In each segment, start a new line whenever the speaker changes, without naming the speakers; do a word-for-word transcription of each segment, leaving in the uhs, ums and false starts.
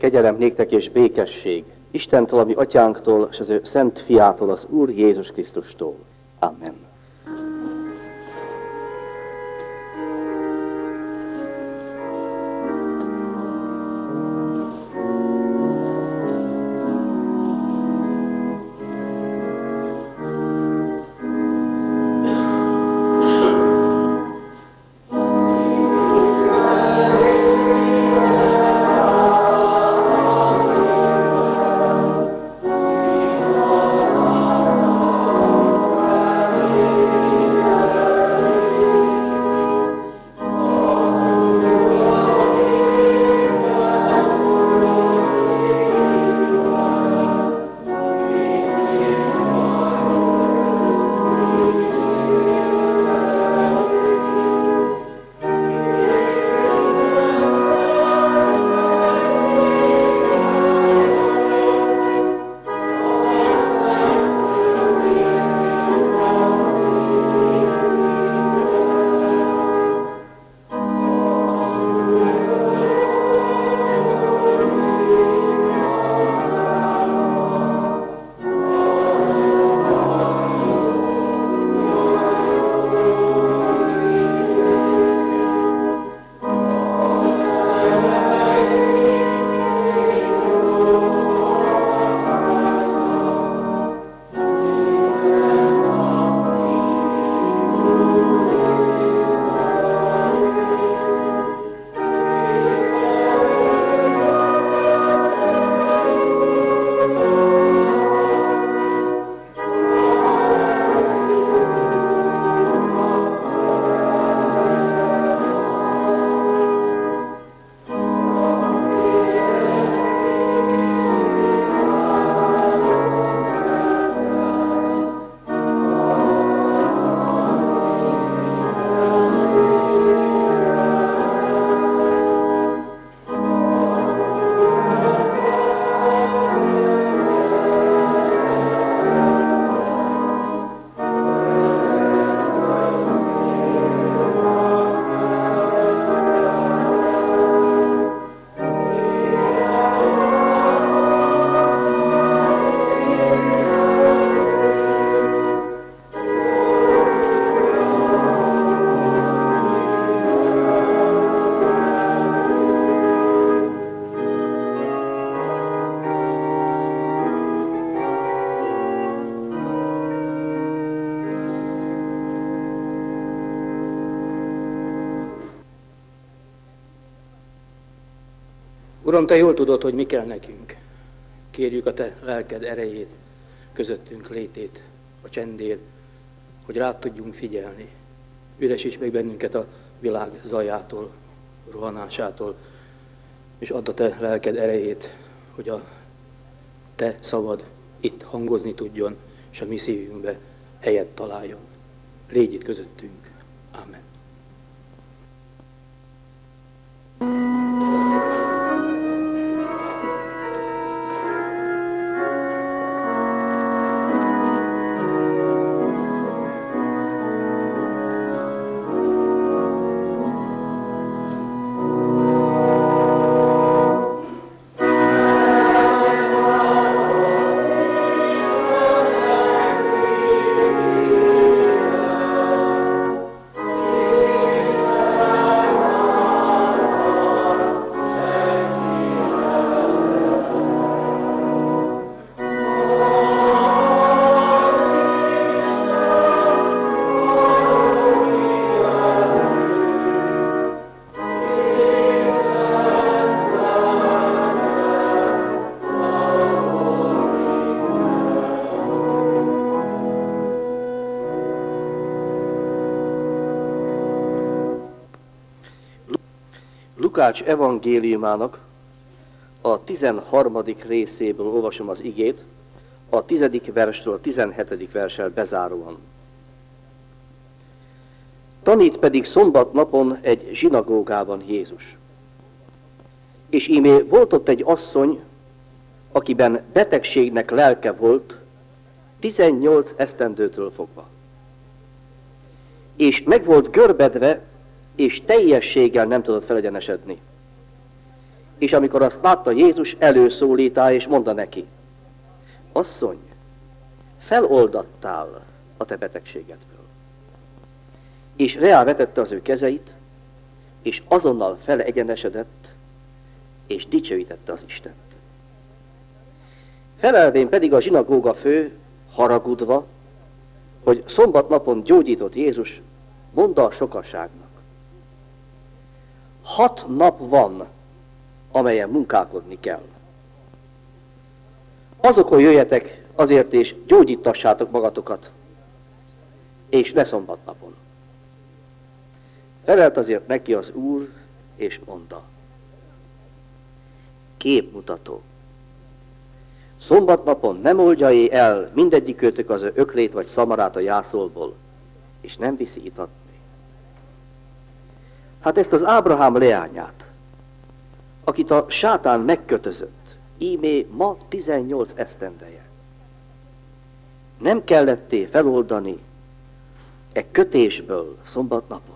Kegyelem néktek és békesség Istentől, ami atyánktól, és az ő szent fiától, az Úr Jézus Krisztustól. Amen.
Uram, Te jól tudod, hogy mi kell nekünk. Kérjük a Te lelked erejét, közöttünk létét, a csendért, hogy rád tudjunk figyelni. Üresíts meg bennünket a világ zajától, rohanásától, és add a Te lelked erejét, hogy a Te szavad itt hangozni tudjon, és a mi szívünkbe helyet találjon. Légy itt közöttünk. Amen.
Lukács evangéliumának a tizenharmadik részéből olvasom az igét, a tizedik verstől a tizenhetedik verssel bezáróan. Tanít pedig szombatnapon egy zsinagógában Jézus. És íme volt ott egy asszony, akiben betegségnek lelke volt, tizennyolc esztendőtől fogva. És meg volt görbedve, és teljességgel nem tudott felegyenesedni. És amikor azt látta Jézus, előszólítá és mondta neki, asszony, feloldattál a te betegségedből. És reálvetette az ő kezeit, és azonnal felegyenesedett, és dicsőítette az Istent. Felelvén pedig a zsinagóga fő, haragudva, hogy szombatnapon gyógyított Jézus, mondta a sokaságnak. Hat nap van, amelyen munkálkodni kell. Azokon jöjjetek azért, és gyógyítassátok magatokat, és ne szombatnapon. Felelt azért neki az Úr, és mondta. Képmutató. Szombatnapon nem oldja el mindegyikőtök az öklét vagy szamarát a jászolból, és nem viszi itatni. Hát ezt az Ábrahám leányát, akit a sátán megkötözött, íme ma tizennyolc esztendeje. Nem kelletté feloldani e kötésből szombatnapon.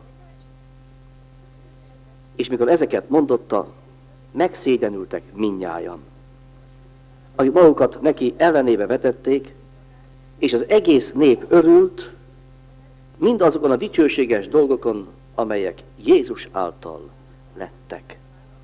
És mikor ezeket mondotta, megszégyenültek mindnyájan, akik magukat neki ellenébe vetették, és az egész nép örült mindazokon a dicsőséges dolgokon, amelyek Jézus által lettek.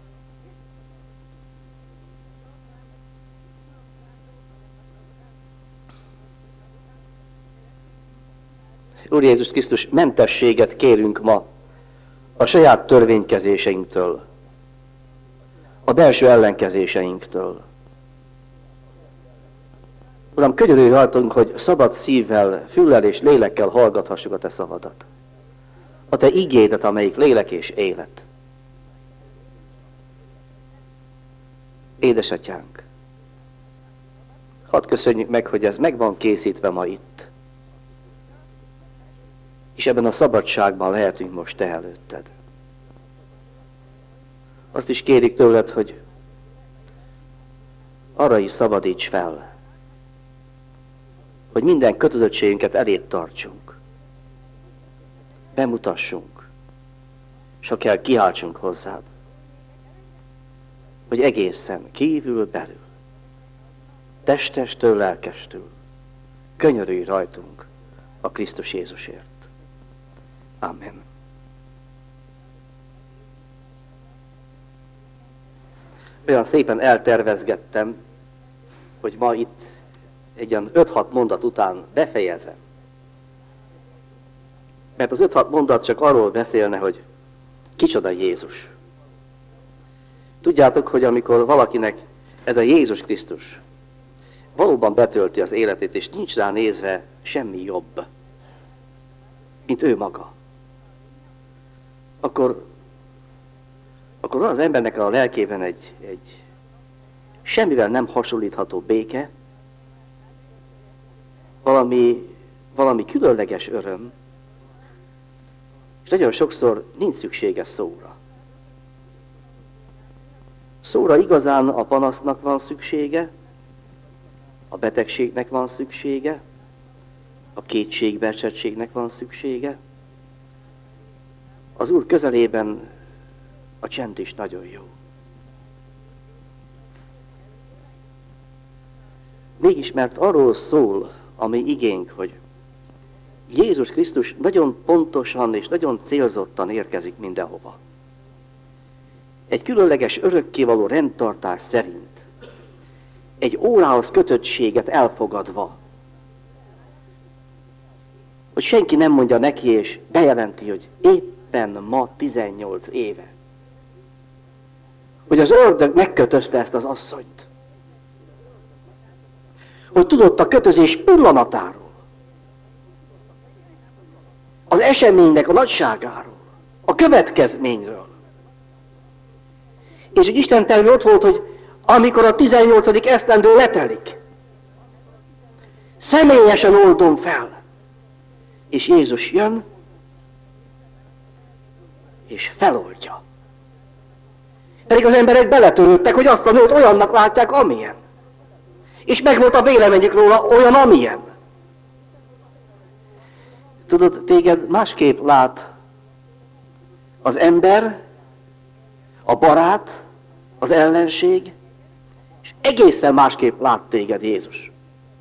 Úr Jézus Krisztus, mentességet kérünk ma a saját törvénykezéseinktől, a belső ellenkezéseinktől. Uram, könyörülj rajtunk, hogy szabad szívvel, füllel és lélekkel hallgathassuk a te szavadat. A te igédet, amelyik lélek és élet. Édesatyánk, hadd köszönjük meg, hogy ez meg van készítve ma itt. És ebben a szabadságban lehetünk most te előtted. Azt is kérik tőled, hogy arra is szabadíts fel, hogy minden kötözöttségünket elét tartsunk, bemutassunk, és ha kell, kiáltsunk hozzád, hogy egészen kívül belül, testestől, lelkestől könyörülj rajtunk a Krisztus Jézusért. Amen. Olyan szépen eltervezgettem, hogy ma itt egy olyan öt-hat mondat után befejezem. Mert az öt-hat mondat csak arról beszélne, hogy kicsoda Jézus. Tudjátok, hogy amikor valakinek ez a Jézus Krisztus valóban betölti az életét, és nincs rá nézve semmi jobb, mint ő maga, akkor, akkor van az embernek a lelkében egy, egy semmivel nem hasonlítható béke, valami, valami különleges öröm, és nagyon sokszor nincs szüksége szóra. Szóra igazán a panasznak van szüksége, a betegségnek van szüksége, a kétségbeesettségnek van szüksége. Az Úr közelében a csend is nagyon jó. Mégis, mert arról szól a mi igénk, hogy Jézus Krisztus nagyon pontosan és nagyon célzottan érkezik mindenhova. Egy különleges örökkévaló rendtartás szerint, egy órához kötöttséget elfogadva, hogy senki nem mondja neki és bejelenti, hogy éppen ma tizennyolc éve, hogy az ördög megkötözte ezt az asszonyt, hogy tudott a kötözés pillanatáról, az eseménynek a nagyságáról, a következményről. És egy Isten terve ott volt, hogy amikor a tizennyolcadik esztendő letelik, személyesen oldom fel. És Jézus jön, és feloldja. Pedig az emberek beletörődtek, hogy azt a nőt olyannak látják, amilyen. És megvolt a véleményük róla olyan, amilyen. Tudod, téged másképp lát az ember, a barát, az ellenség, és egészen másképp lát téged Jézus.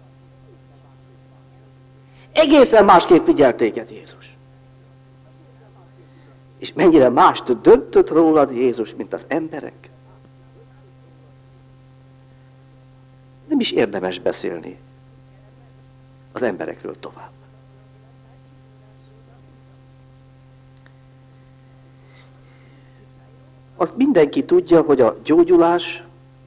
Egészen másképp figyel téged Jézus. És mennyire mást döntött rólad Jézus, mint az emberek. Nem is érdemes beszélni az emberekről tovább. Azt mindenki tudja, hogy a gyógyulás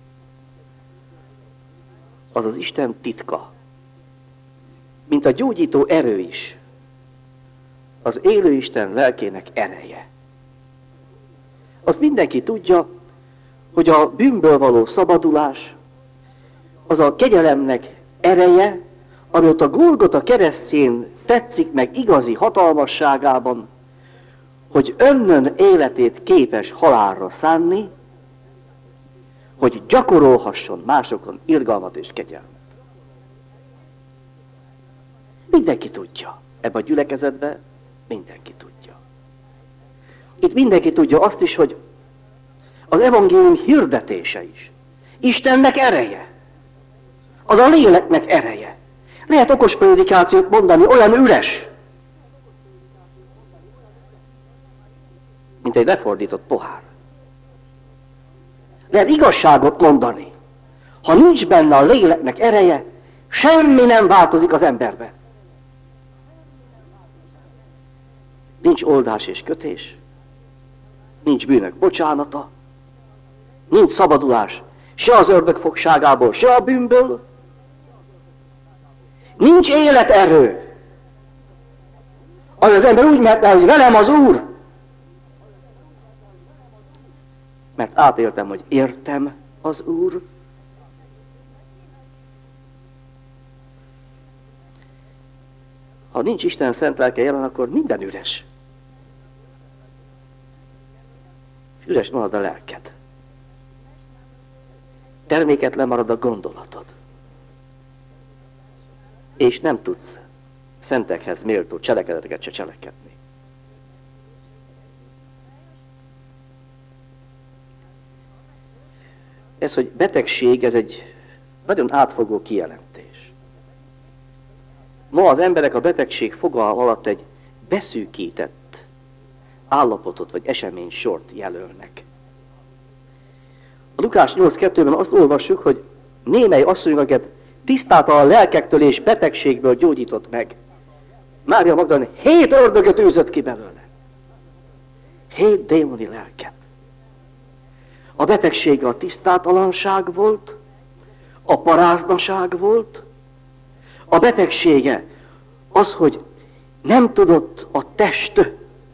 az az Isten titka. Mint a gyógyító erő is. Az élő Isten lelkének ereje. Azt mindenki tudja, hogy a bűnből való szabadulás az a kegyelemnek ereje, ami ott a Golgota keresztjén tetszik meg igazi hatalmasságában, hogy önnön életét képes halálra szánni, hogy gyakorolhasson másokon irgalmat és kegyelmet. Mindenki tudja. Ebben a gyülekezetben mindenki tudja. Itt mindenki tudja azt is, hogy az evangélium hirdetése is Istennek ereje. Az a léleknek ereje. Lehet okos prédikációt mondani, olyan üres, mint egy lefordított pohár. Lehet igazságot mondani. Ha nincs benne a léleknek ereje, semmi nem változik az emberbe. Nincs oldás és kötés, nincs bűnök bocsánata, nincs szabadulás se az ördög fogságából, se a bűnből, nincs életerő. Az az ember úgy mehetne, hogy velem az Úr, mert átéltem, hogy értem az Úr. Ha nincs Isten szent lelke jelen, akkor minden üres. Üres marad a lelked. Terméketlen marad a gondolatod. És nem tudsz szentekhez méltó cselekedeteket se cselekedni. Ez, hogy betegség, ez egy nagyon átfogó kijelentés. Ma az emberek a betegség fogalma alatt egy beszűkített állapotot vagy esemény sort jelölnek. A Lukás nyolc kettőben azt olvassuk, hogy némely asszonyokat tisztátalan lelkektől és betegségből gyógyított meg. Mária Magdalena hét ördögöt űzött ki belőle. Hét démoni lelket. A betegsége a tisztátalanság volt, a paráznaság volt, a betegsége az, hogy nem tudott a test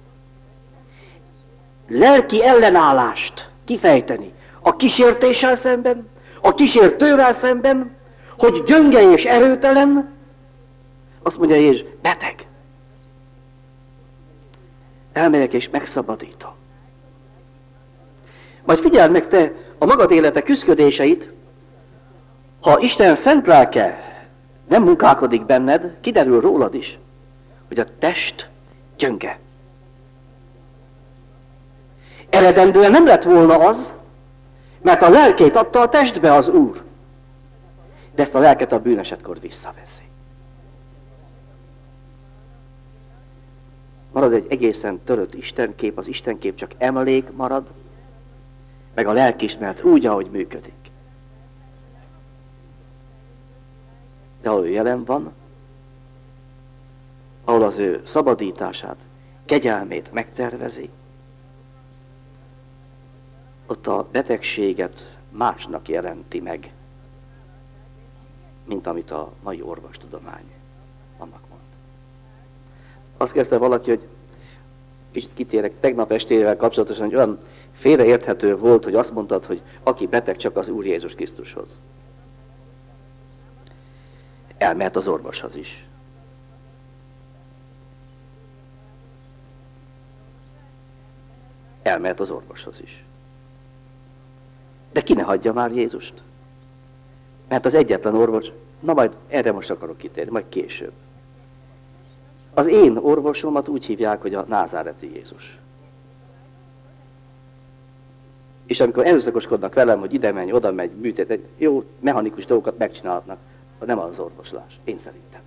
lelki ellenállást kifejteni a kísértéssel szemben, a kísértővel szemben, hogy gyönge és erőtelen, azt mondja Jézus, beteg. Elmegyek és megszabadítom. Majd figyeld meg te a magad élete küszködéseit, ha Isten szent lelke nem munkálkodik benned, kiderül rólad is, hogy a test gyönge. Eredendően nem lett volna az, mert a lelkét adta a testbe az Úr. De ezt a lelket a bűnesetkor visszaveszi. Marad egy egészen törött Istenkép, az Istenkép csak emlék marad, meg a lelkiismeret úgy, ahogy működik. De ahol ő jelen van, ahol az ő szabadítását, kegyelmét megtervezi, ott a betegséget másnak jelenti meg, mint amit a mai orvostudomány annak mond. Azt kezdte valaki, hogy kicsit kitérek, tegnap estével kapcsolatosan, hogy olyan félreérthető volt, hogy azt mondtad, hogy aki beteg, csak az Úr Jézus Krisztushoz. Elmehet az orvoshoz is. Elmehet az orvoshoz is. De ki ne hagyja már Jézust? Mert az egyetlen orvos, na majd erre most akarok kitérni, majd később. Az én orvosomat úgy hívják, hogy a názáreti Jézus. És amikor erőszakoskodnak velem, hogy ide menj, oda megy, műtét, jó, mechanikus dolgokat megcsinálhatnak, nem az orvoslás, én szerintem.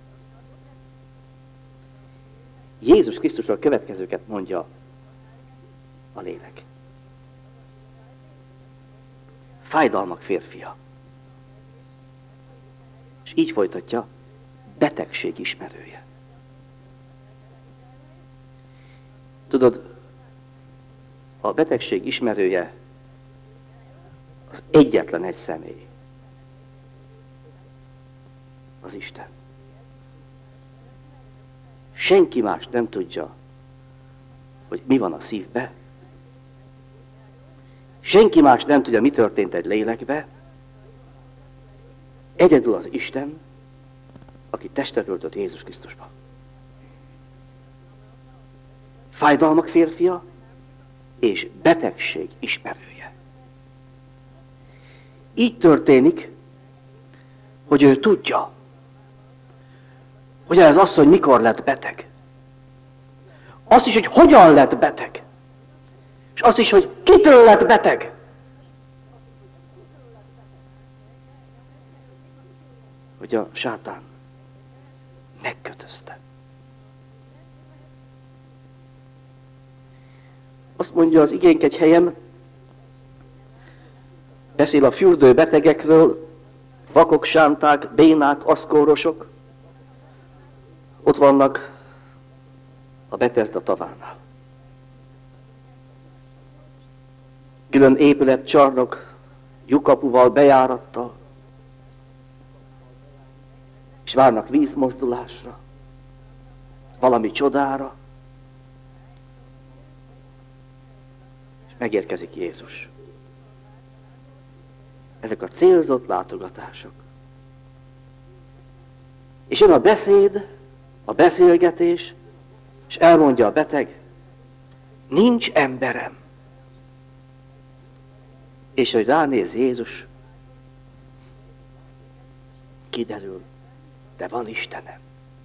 Jézus Krisztusról a következőket mondja a lélek. Fájdalmak férfia. És így folytatja, betegség ismerője. Tudod, a betegség ismerője az egyetlen egy személy. Az Isten. Senki más nem tudja, hogy mi van a szívbe. Senki más nem tudja, mi történt egy lélekbe. Egyedül az Isten, aki testet öltött Jézus Krisztusba. Fájdalmak férfia és betegség ismerője. Így történik, hogy ő tudja, hogy ez asszony mikor lett beteg. Azt is, hogy hogyan lett beteg. És azt is, hogy kitől lett beteg. Hogy a sátán megkötözte. Azt mondja az igénk egy helyen, beszél a fürdő betegekről, vakok, sánták, bénák, aszkórosok. Ott vannak a Betesda tavánál. Külön épület, csarnok, lyukapuval, bejárattal, és várnak vízmozdulásra, valami csodára, és megérkezik Jézus. Ezek a célzott látogatások. És jön a beszéd, a beszélgetés, és elmondja a beteg, nincs emberem. És hogy ránéz Jézus, kiderül, de van Istenem.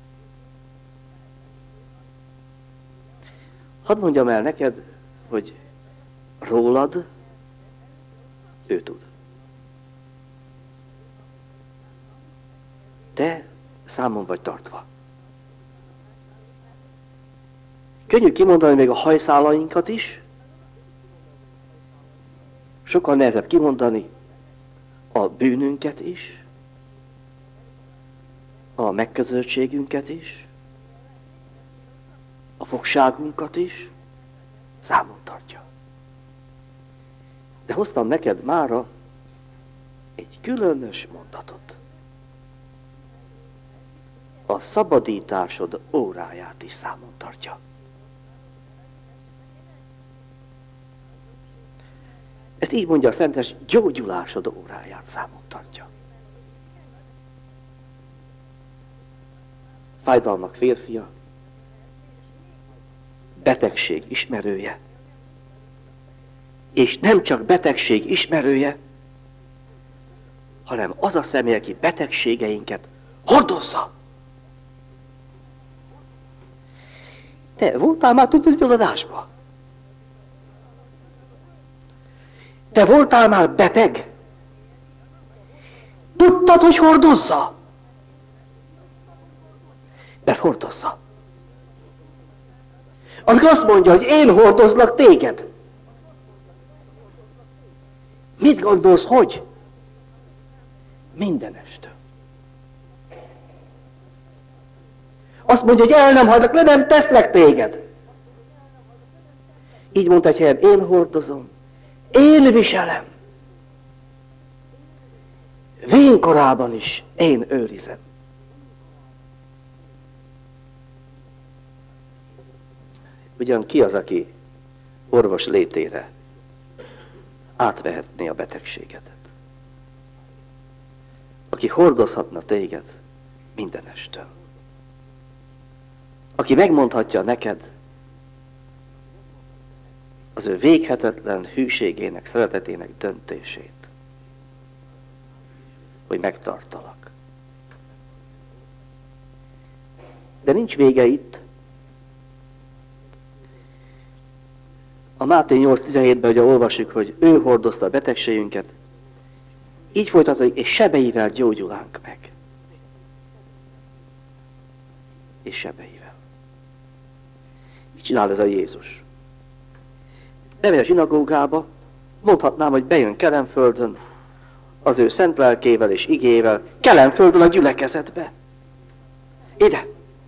Hadd mondjam el neked, hogy rólad ő tud. Te számon vagy tartva. Könnyű kimondani még a hajszálainkat is, sokkal nehezebb kimondani a bűnünket is, a megkötözöttségünket is, a fogságunkat is, számon tartja. De hoztam neked mára egy különös mondatot. A szabadításod óráját is számon tartja. Ezt így mondja a Szentes, gyógyulásod óráját számon tartja. Fájdalmak férfia, betegség ismerője, és nem csak betegség ismerője, hanem az a személy, aki betegségeinket hordozza. Te voltál már tüdőgyulladásban? Te voltál már beteg? Tudtad, hogy hordozza? Mert hordozza. Amikor azt mondja, hogy én hordozlak téged. Mit gondolsz, hogy? Mindenestől. Azt mondja, hogy el nem hagylak, le nem teszlek téged. Így mondta egy helyen, én hordozom, én viselem. Vénkorában is én őrizem. Ugyan ki az, aki orvos létére átvehetné a betegségedet? Aki hordozhatna téged mindenestől. Aki megmondhatja neked az ő véghetetlen hűségének, szeretetének döntését, hogy megtartalak. De nincs vége itt. A Máté nyolc tizenhétben ugye olvassuk, hogy ő hordozta a betegségünket, így folytatódik, és sebeivel gyógyulánk meg. És sebeivel. Mit csinál ez a Jézus? Bemegy a zsinagógába, mondhatnám, hogy bejön Kelenföldön, az ő szent lelkével és igével, Kelenföldön a gyülekezetbe. Ide!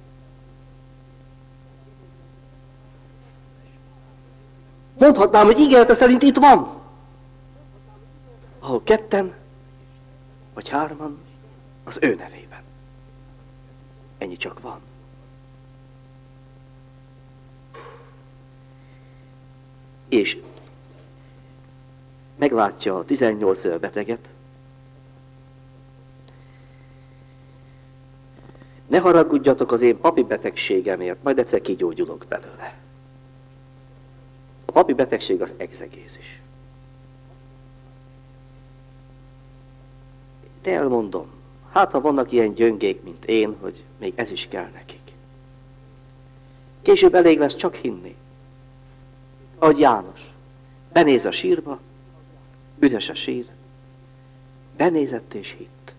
Mondhatnám, hogy ígérete szerint itt van. Ahol ketten, vagy hárman, az ő nevében. Ennyi csak van. És meglátja a tizennyolc éves beteget. Ne haragudjatok az én papi betegségemért, majd egyszer kigyógyulok belőle. A papi betegség az egzegézis. De elmondom, hát ha vannak ilyen gyöngék, mint én, hogy még ez is kell nekik. Később elég lesz csak hinni. Ahogy János benéz a sírba, üres a sír, benézett és hitt.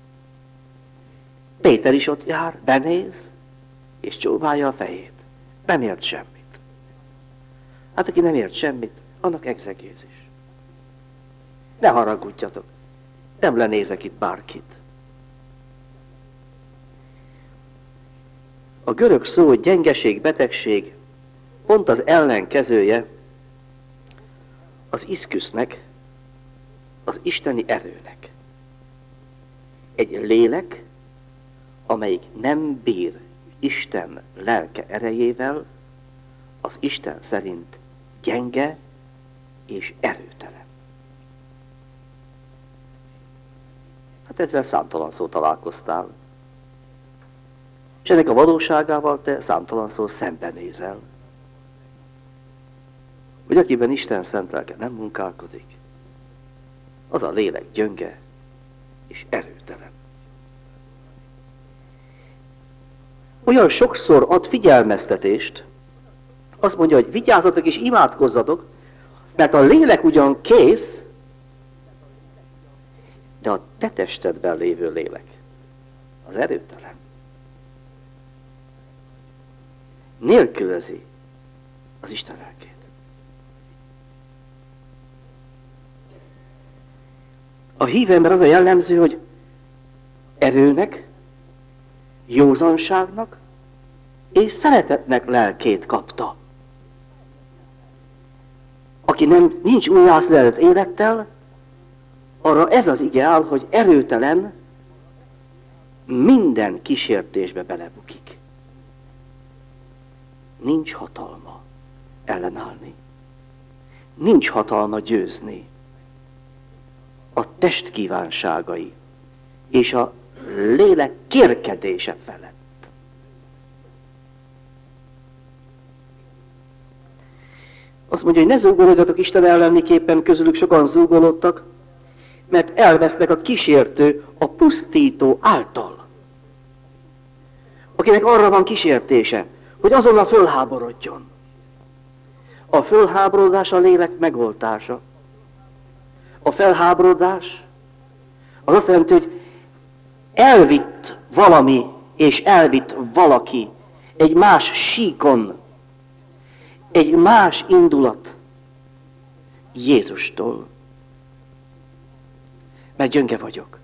Péter is ott jár, benéz, és csóválja a fejét. Nem ért semmit. Hát aki nem ért semmit, annak egzegézis. Ne haragudjatok, nem lenézek itt bárkit. A görög szó gyengeség, betegség pont az ellenkezője az iszküsznek, az isteni erőnek. Egy lélek, amelyik nem bír Isten lelke erejével, az Isten szerint gyenge és erőtelen. Hát ezzel számtalan szó találkoztál. És ennek a valóságával te számtalan szó szembenézel. Hogy akiben Isten szent lelke nem munkálkodik, az a lélek gyönge és erőtelen. Olyan sokszor ad figyelmeztetést, azt mondja, hogy vigyázzatok és imádkozzatok, mert a lélek ugyan kész, de a te testedben lévő lélek az erőtelen. Nélkülözi az Isten lelkét. A hívő ember az a jellemző, hogy erőnek, józanságnak és szeretetnek lelkét kapta. Aki nem, nincs újjászületett élettel, arra ez az ige áll, hogy erőtelen, minden kísértésbe belebukik. Nincs hatalma ellenállni. Nincs hatalma győzni. A test kívánságai és a lélek kérkedése felett. Azt mondja, hogy ne zúgolódjatok Isten ellenniképpen, közülük sokan zúgolódtak, mert elvesznek a kísértő, a pusztító által. Akinek arra van kísértése, hogy azonnal fölháborodjon. A fölháborodás a lélek megoltása. A felháborodás az azt jelenti, hogy elvitt valami és elvitt valaki egy más síkon, egy más indulat Jézustól. Mert gyönge vagyok.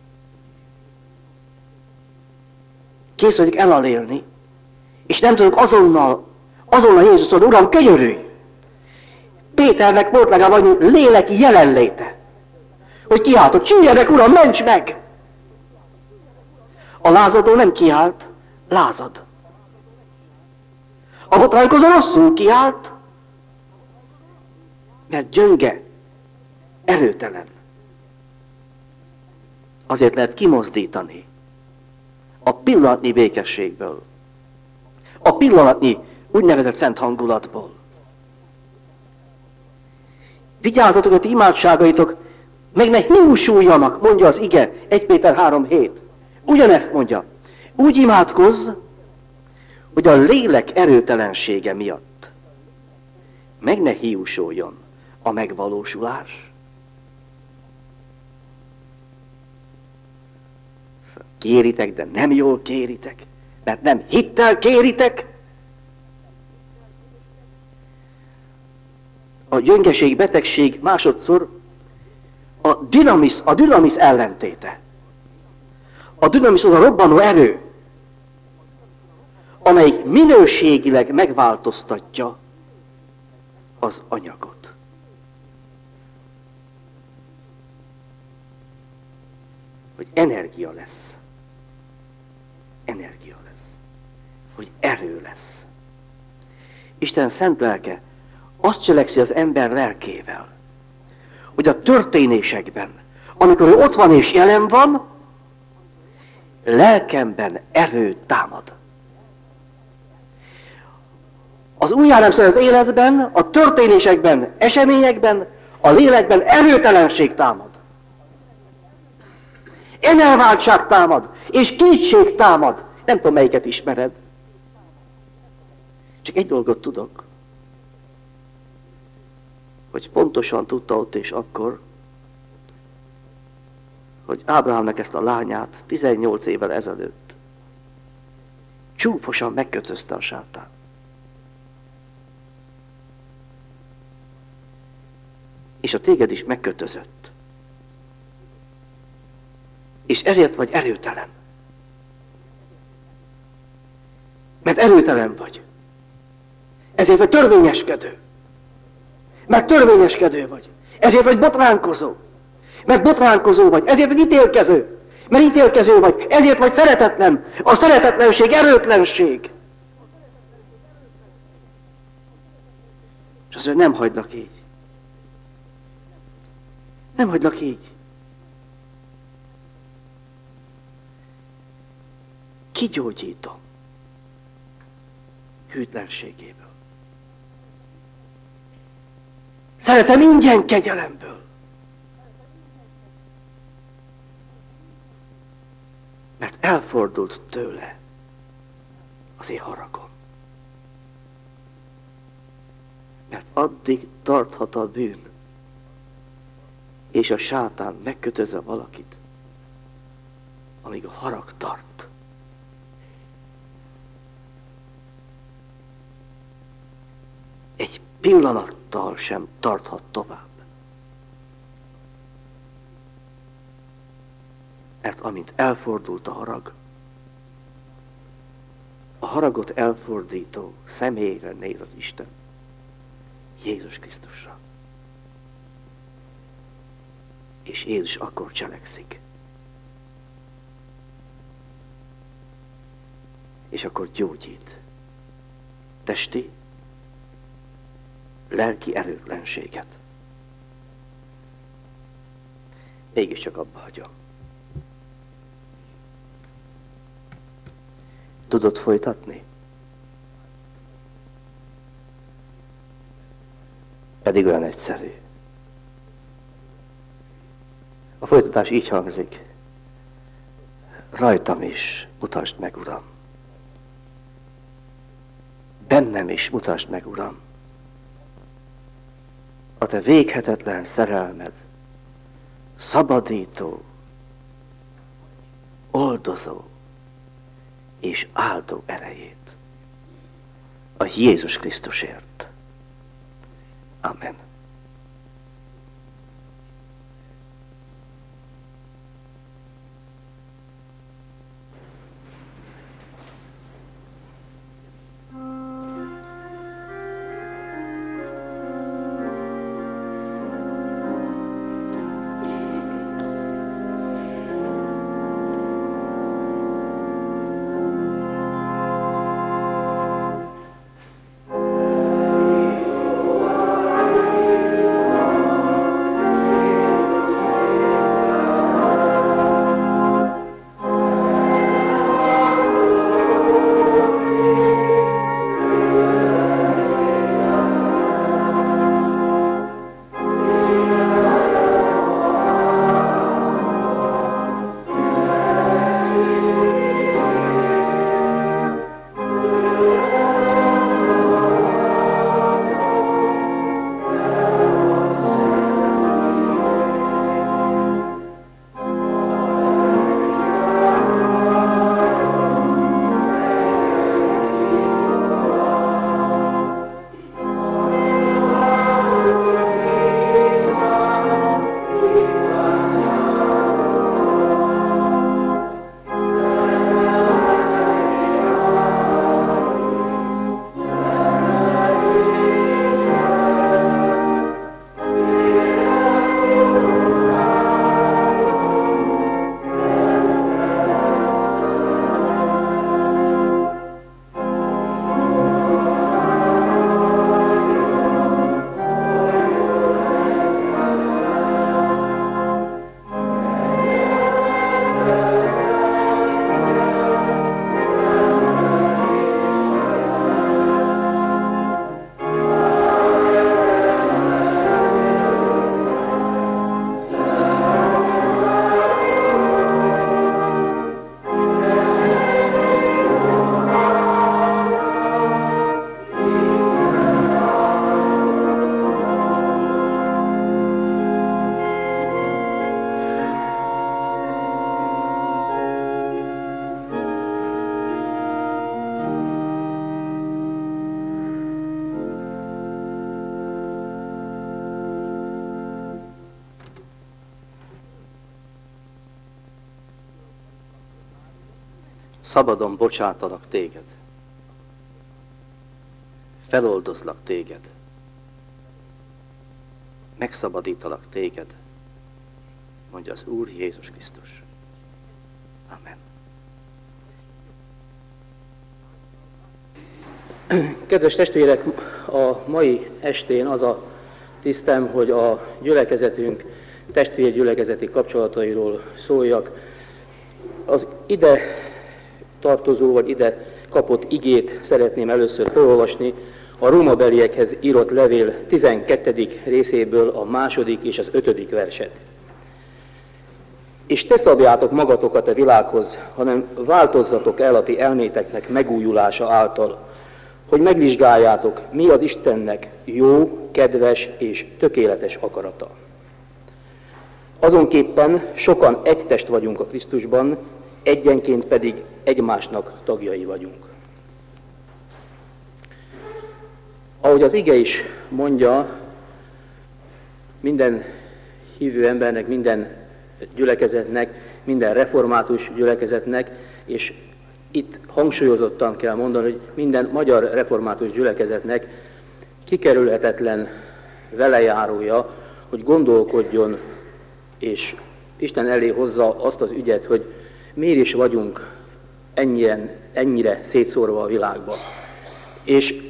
Kész vagyok elalélni, és nem tudok azonnal, azonnal Jézuson, Uram, könyörülj! Péternek volt legalább annyi léleki jelenléte, hogy kiáltott, csüljenek, Uram, ments meg! A lázadó nem kiált, lázad. A botránkozó rosszul kiált, mert gyönge, erőtelen. Azért lehet kimozdítani a pillanatnyi békességből, a pillanatnyi úgynevezett szent hangulatból. Vigyázzatok, hogy imádságaitok meg ne hiúsuljanak, mondja az ige, egy Péter három hét. Ugyanezt mondja. Úgy imádkozz, hogy a lélek erőtelensége miatt meg ne hiúsoljon a megvalósulás. Kéritek, de nem jól kéritek, mert nem hittel kéritek. A gyöngeség, betegség másodszor a dinamisz, a dinamisz ellentéte. A dinamisz az a robbanó erő, amelyik minőségileg megváltoztatja az anyagot. Hogy energia lesz. Energia lesz. Hogy erő lesz. Isten szent lelke azt cselekszi az ember lelkével, hogy a történésekben, amikor ő ott van és jelen van, lelkemben erő támad. Az újjánemszületett életben, a történésekben, eseményekben, a lélekben erőtelenség támad. Emelváltság támad, és kétség támad. Nem tudom, melyiket ismered. Csak egy dolgot tudok, hogy pontosan tudta ott és akkor, hogy Ábrahámnak ezt a lányát tizennyolc évvel ezelőtt csúfosan megkötözte a sátán. És a téged is megkötözött. És ezért vagy erőtelen. Mert erőtelen vagy. Ezért vagy törvényeskedő. Mert törvényeskedő vagy. Ezért vagy botránkozó. Mert botránkozó vagy. Ezért vagy ítélkező. Mert ítélkező vagy. Ezért vagy szeretetlen. A szeretetlenség erőtlenség. És azért nem hagylak így. Nem hagylak így. Kigyógyítom hűtlenségéből. Szeretem ingyen kegyelemből. Mert elfordult tőle az én haragom. Mert addig tarthat a bűn, és a sátán megkötözze valakit, amíg a harag tart. Egy pillanattal sem tarthat tovább. Mert amint elfordult a harag, a haragot elfordító személyre néz az Isten, Jézus Krisztusra. És Jézus akkor cselekszik. És akkor gyógyít testi, lelki erőtlenséget. Mégiscsak abba hagyom. Tudod folytatni? Pedig olyan egyszerű. A folytatás így hangzik. Rajtam is mutasd meg, Uram. Bennem is mutasd meg, Uram. A te véghetetlen szerelmed, szabadító, oldozó és áldó erejét a Jézus Krisztusért. Amen. szabadon bocsátanak téged, feloldozlak téged, megszabadítalak téged, mondja az Úr Jézus Krisztus. Amen.
Kedves testvérek, a mai estén az a tisztem, hogy a gyülekezetünk testvérgyülekezeti kapcsolatairól szóljak. Az ide tartozó, vagy ide kapott igét szeretném először felolvasni, a rómabeliekhez írott levél tizenkettedik részéből a második és az ötödik verset. És te szabjátok magatokat a világhoz, hanem változzatok el a ti elméteknek megújulása által, hogy megvizsgáljátok, mi az Istennek jó, kedves és tökéletes akarata. Azonképpen sokan egy test vagyunk a Krisztusban, egyenként pedig egymásnak tagjai vagyunk. Ahogy az ige is mondja, minden hívő embernek, minden gyülekezetnek, minden református gyülekezetnek, és itt hangsúlyozottan kell mondani, hogy minden magyar református gyülekezetnek kikerülhetetlen velejárója, hogy gondolkodjon, és Isten elé hozza azt az ügyet, hogy miért is vagyunk ennyien, ennyire szétszórva a világba. És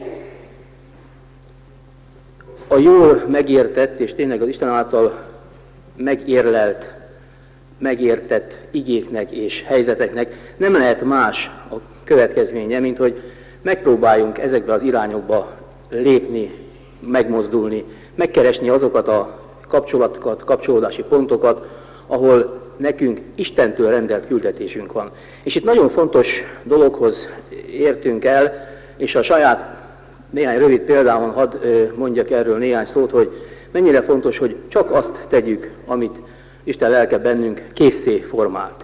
a jól megértett, és tényleg az Isten által megérlelt, megértett igéknek és helyzeteknek nem lehet más a következménye, mint hogy megpróbáljunk ezekbe az irányokba lépni, megmozdulni, megkeresni azokat a kapcsolatokat, kapcsolódási pontokat, ahol nekünk Istentől rendelt küldetésünk van. És itt nagyon fontos dologhoz értünk el, és a saját néhány rövid példában hadd mondjak erről néhány szót, hogy mennyire fontos, hogy csak azt tegyük, amit Isten lelke bennünk készé formált.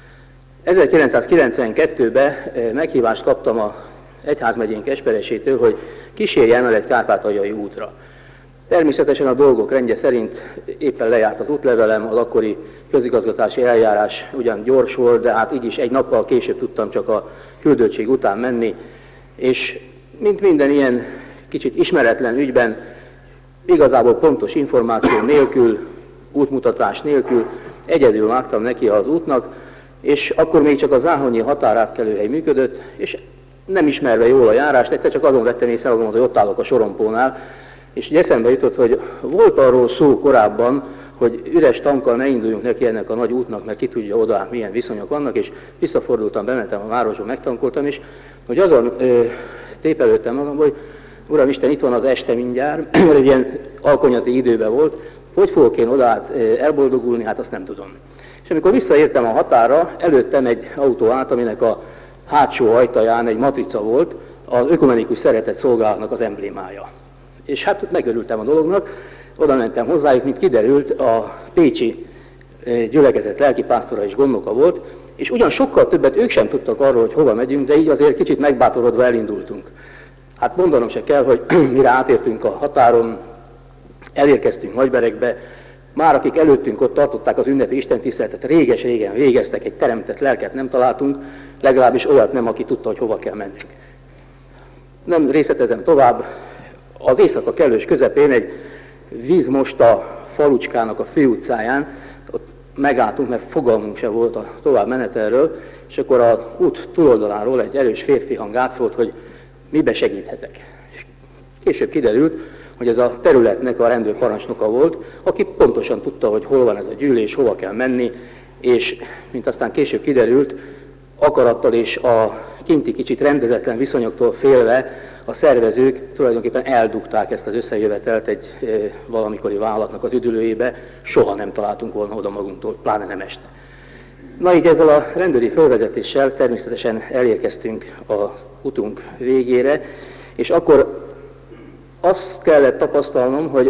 ezerkilencszázkilencvenkettőben meghívást kaptam az egyházmegyénk esperesétől, hogy kísérjem el egy kárpátaljai útra. Természetesen a dolgok rendje szerint éppen lejárt az útlevelem, az akkori közigazgatási eljárás ugyan gyors volt, de hát így is egy nappal később tudtam csak a küldöttség után menni, és mint minden ilyen kicsit ismeretlen ügyben, igazából pontos információ nélkül, útmutatás nélkül egyedül vágtam neki az útnak, és akkor még csak a záhonyi határátkelőhely működött, és nem ismerve jól a járást, egyszer csak azon vettem észre magamat, hogy ott állok a sorompónál, és így eszembe jutott, hogy volt arról szó korábban, hogy üres tankkal ne induljunk neki ennek a nagy útnak, mert ki tudja oda, milyen viszonyok vannak, és visszafordultam, bementem a városba, megtankoltam, és hogy azon ö, tépelődtem magam, hogy Uram Isten, itt van az este mindjárt, mert egy ilyen alkonyati időben volt, hogy fogok én oda át elboldogulni, hát azt nem tudom. És amikor visszaértem a határa, előttem egy autó állt, aminek a hátsó ajtaján egy matrica volt, az ökumenikus szeretet szolgálatnak az emblémája. És hát megörültem a dolognak, oda mentem hozzájuk, mint kiderült, a pécsi gyülekezet lelkipásztora és gondnoka volt, és ugyan sokkal többet ők sem tudtak arról, hogy hova megyünk, de így azért kicsit megbátorodva elindultunk. Hát mondanom se kell, hogy mire átértünk a határon, elérkeztünk Nagyberekbe, már akik előttünk ott tartották az ünnepi istentiszteletet, réges-régen végeztek, egy teremtett lelket nem találtunk, legalábbis olyat nem, aki tudta, hogy hova kell mennünk. Nem részletezem tovább, az éjszaka kellős közepén egy vízmosta falucskának a főutcáján, ott megálltunk, mert fogalmunk sem volt a tovább menetelről, és akkor az út túloldaláról egy erős férfi hang átszólt, hogy mibe segíthetek. És később kiderült, hogy ez a területnek a rendőrparancsnoka volt, aki pontosan tudta, hogy hol van ez a gyűlés, hova kell menni, és mint aztán később kiderült, akarattal és a kinti kicsit rendezetlen viszonyoktól félve a szervezők tulajdonképpen eldugták ezt az összejövetelt egy e, valamikori vállalatnak az üdülőjébe, soha nem találtunk volna oda magunktól, pláne nem este. Na így ezzel a rendőri fölvezetéssel természetesen elérkeztünk a utunk végére, és akkor azt kellett tapasztalnom, hogy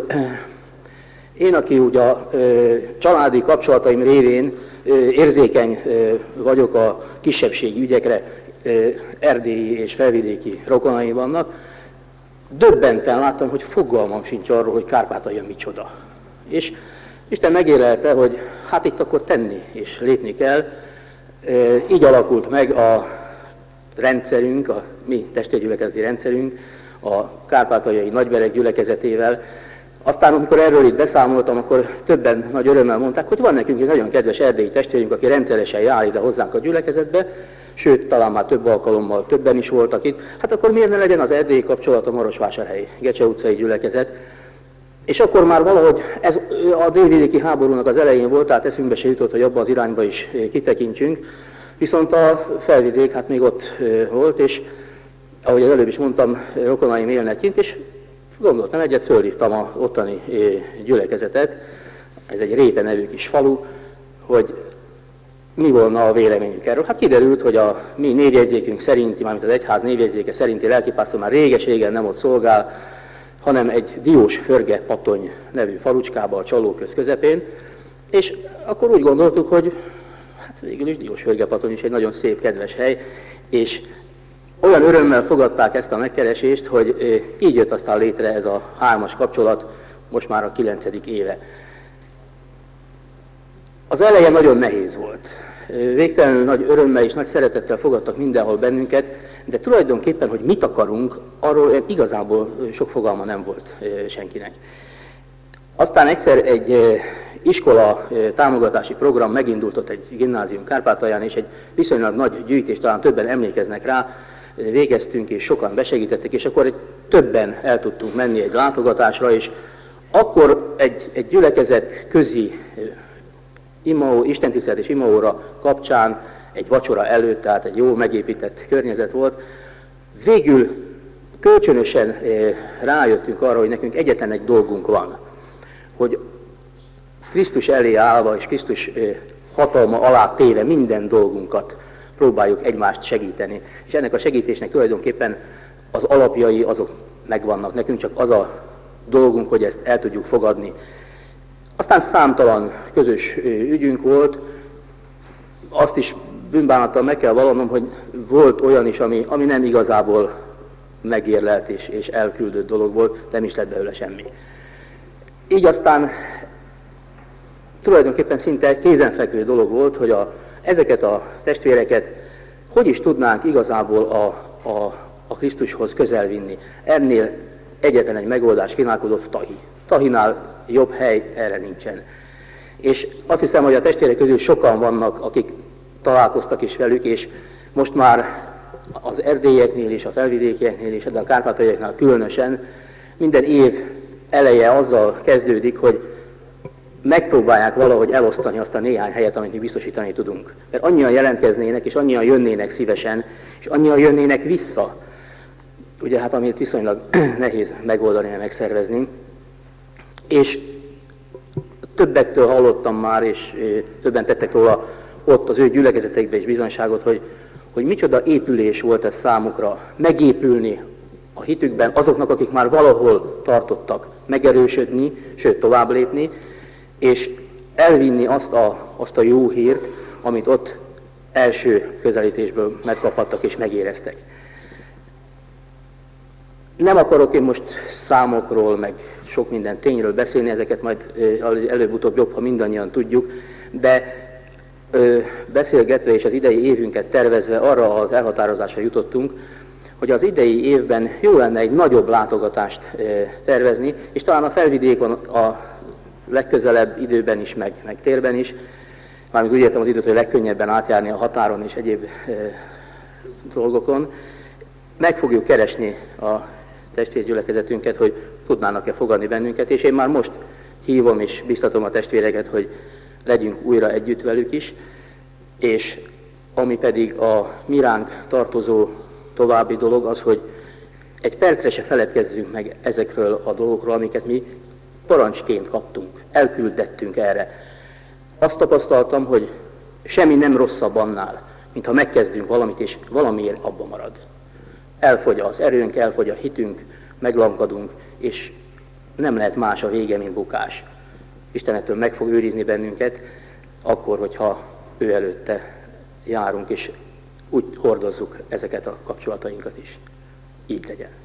én, aki ugye a családi kapcsolataim révén érzékeny vagyok a kisebbségi ügyekre, erdélyi és felvidéki rokonaim vannak, döbbenten láttam, hogy fogalmam sincs arról, hogy Kárpátalja micsoda. És Isten megérelte, hogy hát itt akkor tenni és lépni kell. Így alakult meg a rendszerünk, a mi testvérgyülekezeti rendszerünk a kárpátaljai Nagybereg gyülekezetével. Aztán, amikor erről itt beszámoltam, akkor többen nagy örömmel mondták, hogy van nekünk egy nagyon kedves erdélyi testvérünk, aki rendszeresen jár ide hozzánk a gyülekezetbe, sőt, talán már több alkalommal többen is voltak itt. Hát akkor miért ne legyen az erdélyi kapcsolat a Marosvásárhelyi Gecse utcai gyülekezet? És akkor már valahogy ez a délvidéki háborúnak az elején volt, tehát eszünkbe se jutott, hogy abba az irányba is kitekintsünk. Viszont a felvidék hát még ott volt, és ahogy az előbb is mondtam, rokonaim élnek kint, és gondoltam egyet, fölhívtam az ottani gyülekezetet, ez egy Réte nevű kis falu, hogy mi volna a véleményük erről. Hát kiderült, hogy a mi névjegyzékünk szerinti, mármint az egyház névjegyzéke szerinti lelkipásztor már réges-régen nem ott szolgál, hanem egy Diós-Förge-Patony nevű falucskába a Csallóköz közepén, és akkor úgy gondoltuk, hogy hát végül is Diós-Förge-Patony is egy nagyon szép, kedves hely, és olyan örömmel fogadták ezt a megkeresést, hogy így jött aztán létre ez a hármas kapcsolat, most már a kilencedik éve. Az eleje nagyon nehéz volt. Végtelenül nagy örömmel és nagy szeretettel fogadtak mindenhol bennünket, de tulajdonképpen, hogy mit akarunk, arról igazából sok fogalma nem volt senkinek. Aztán egyszer egy iskola támogatási program megindult ott egy gimnázium Kárpátalján, és egy viszonylag nagy gyűjtés, talán többen emlékeznek rá, végeztünk, és sokan besegítettek, és akkor egy többen el tudtunk menni egy látogatásra, és akkor egy, egy gyülekezet közi imaó, istentisztelet és imaóra kapcsán, egy vacsora előtt, tehát egy jó megépített környezet volt, végül kölcsönösen rájöttünk arra, hogy nekünk egyetlen egy dolgunk van, hogy Krisztus elé állva és Krisztus hatalma alá téve minden dolgunkat próbáljuk egymást segíteni. És ennek a segítésnek tulajdonképpen az alapjai azok megvannak. Nekünk csak az a dolgunk, hogy ezt el tudjuk fogadni. Aztán számtalan közös ügyünk volt. Azt is bűnbánattal meg kell vallanom, hogy volt olyan is, ami, ami nem igazából megérlelt és, és elküldött dolog volt, nem is lett belőle semmi. Így aztán tulajdonképpen szinte kézenfekvő dolog volt, hogy a, ezeket a testvéreket hogy is tudnánk igazából a, a, a Krisztushoz közel vinni. Ennél egyetlen egy megoldás kínálkodott Tahi. Tahinál jobb hely erre nincsen. És azt hiszem, hogy a testvérek közül sokan vannak, akik találkoztak is velük, és most már az erdélyeknél és a felvidékieknél és a kárpátaljaiaknál különösen minden év eleje azzal kezdődik, hogy megpróbálják valahogy elosztani azt a néhány helyet, amit mi biztosítani tudunk. Mert annyian jelentkeznének, és annyian jönnének szívesen, és annyian jönnének vissza. Ugye hát amit viszonylag nehéz megoldani, megszervezni. És többektől hallottam már, és többen tettek róla ott az ő gyülekezetekben is bizonyságot, hogy, hogy micsoda épülés volt ez számukra, megépülni a hitükben azoknak, akik már valahol tartottak, megerősödni, sőt tovább lépni, és elvinni azt a, azt a jó hírt, amit ott első közelítésből megkaphattak és megéreztek. Nem akarok én most számokról, meg sok minden tényről beszélni, ezeket majd előbb-utóbb jobb, ha mindannyian tudjuk, de ö, beszélgetve és az idei évünket tervezve arra az elhatározásra jutottunk, hogy az idei évben jó lenne egy nagyobb látogatást ö, tervezni, és talán a felvidékon a legközelebb időben is, meg, meg térben is, mármint úgy értem az időt, hogy legkönnyebben átjárni a határon és egyéb ö, dolgokon, meg fogjuk keresni a testvérgyülekezetünket, hogy tudnának-e fogadni bennünket, és én már most hívom és biztatom a testvéreket, hogy legyünk újra együtt velük is, és ami pedig a mi ránk tartozó további dolog az, hogy egy percre se feledkezzünk meg ezekről a dolgokról, amiket mi parancsként kaptunk, elküldettünk erre. Azt tapasztaltam, hogy semmi nem rosszabb annál, mintha megkezdünk valamit, és valamiért abba marad. Elfogy az erőnk, elfogy a hitünk, meglankadunk, és nem lehet más a vége, mint bukás. Isten ettől meg fog őrizni bennünket, akkor, hogyha ő előtte járunk, és úgy hordozzuk ezeket a kapcsolatainkat is. Így legyen.